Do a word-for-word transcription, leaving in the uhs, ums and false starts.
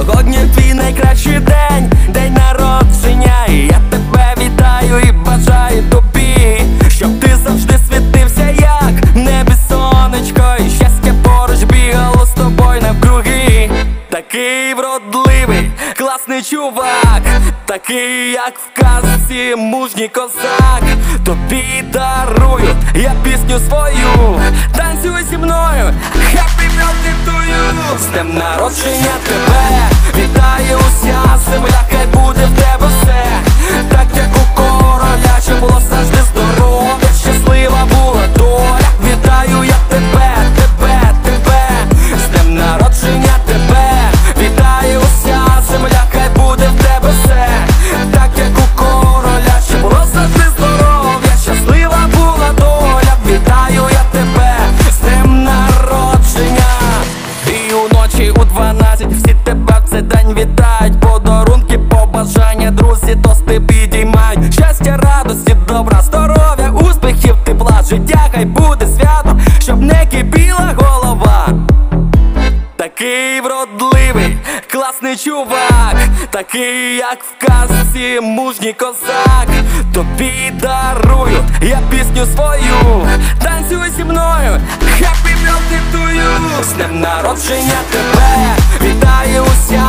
Сьогодні твій найкращий день, день народження. І я тебе вітаю і бажаю тобі, щоб ти завжди світився, як в небі сонечко, і щастя поруч бігало з тобою навкруги. Такий вродливий, класний чувак, такий, як в казці, мужній козак. Тобі дарую я пісню свою, танцюй зі мною, Happy birthday to you. З днем народження тебе вітає уся земля, хай буде в тебе все так, як у короля, щоб було завжди здоров'я, щаслива була доля. Вітаю я тебе, тебе, тебе, з днем народження тебе вітає уся земля, хай буде в тебе все так, як у короля, щоб було завжди здоров'я, щаслива була доля. Вітаю я тебе з днем народження. І уночі у дванадцять всі тебе в цей день вітають. Подарунки, побажання, друзі, тости підіймають. Щастя, радості, добра, здоров'я, успіхів, тепла, життя, хай буде свято, щоб не кипіла голова. Такий вродливий, класний чувак, такий, як в казці, мужній козак. Тобі дарую я пісню свою, танцюй зі мною, Happy birthday to you. З днем народження тебе вітає уся